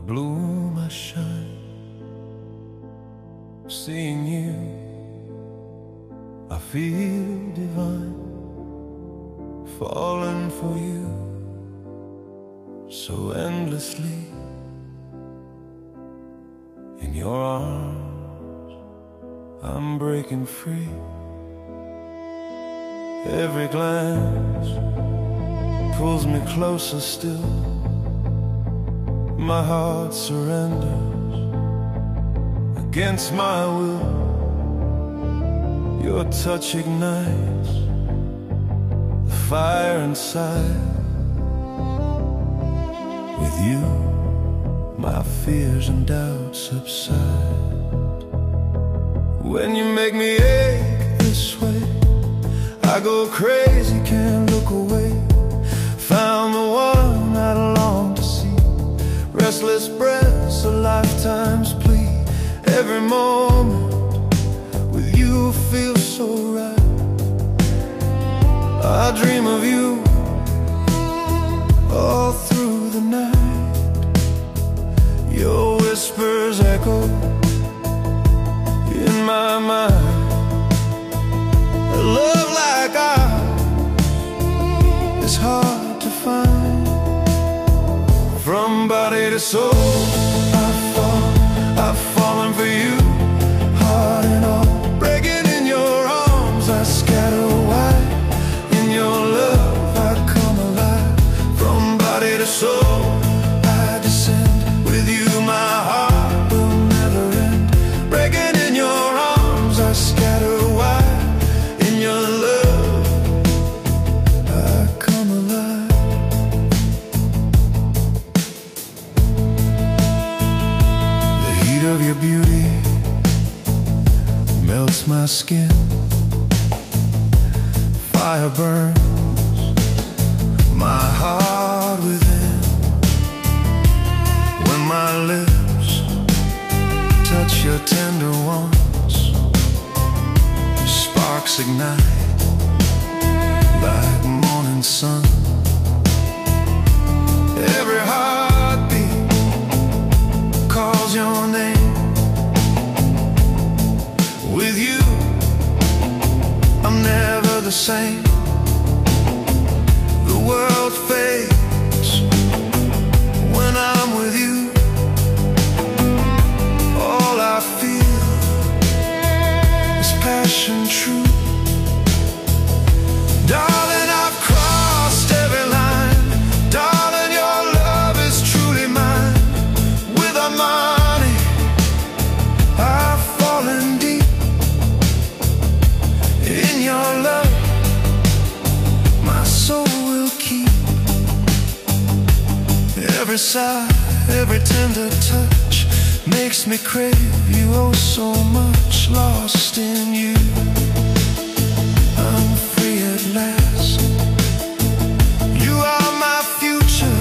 bloom, I shine. Seeing you, I feel divine. Falling for you so endlessly. In your arms, I'm breaking free. Every glance pulls me closer still. My heart surrenders against my will. Your touch ignites the fire inside. With you, my fears and doubts subside. When you make me ache this way, I go crazy, can't look away. Found the one I long to see. Restless breaths, a lifetime's plea. Every moment with you feels so right. I dream of you all through the night. Your whispers echo in my mind. A love like ours is hard to find. From body to soul, I've fallen for you, heart and all. Breaking in your arms, I scatter wide. In your love, I come alive. From body to soul, I descend. With you, my heart will never end. Breaking in your arms, I scatter wide. In your love, I come alive. The heat of your beauty melts my skin. Fire burns my heart within. When my lips touch your tender ones, sparks ignite like morning sun. Every heartbeat calls your name. With you, I'm never the same. The world fades when I'm with you. All I feel is passion true. Darling, I've crossed every line. Darling, your love is truly mine. Without money, I've fallen deep. In your love, my soul will keep. Every sigh, every tender touch makes me crave you oh so much. Lost in you, I'm free at last. You are my future,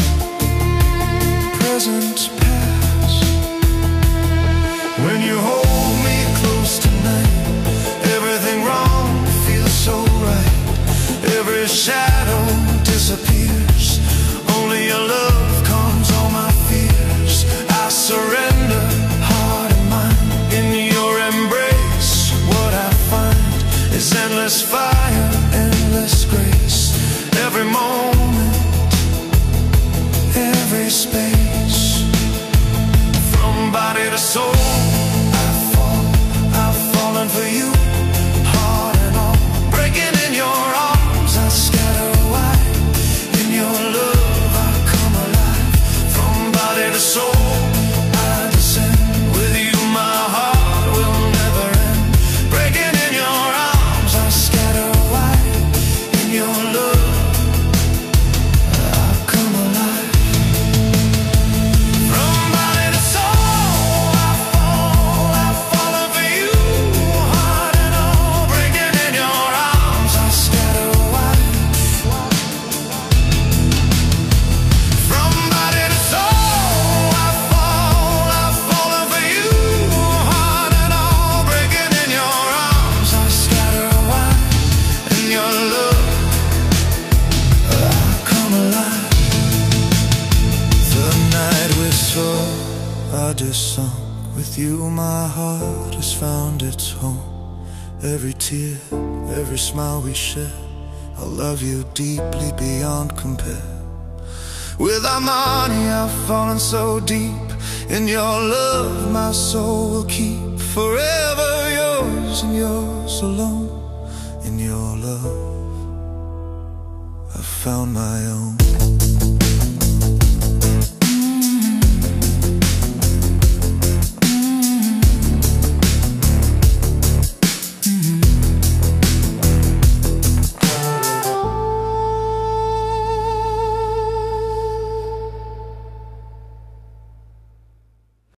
present, past. When you hold me close tonight, everything wrong feels so right. Every shadow disappears. Only your love calms all my fears. I surrender, heart and mind. In your embrace, what I find is endless fire, endless is sunk. With you my heart has found its home. Every tear, every smile we share, I love you deeply beyond compare. Without money I've fallen so deep. In your love my soul will keep. Forever yours and yours alone. In your love I found my own.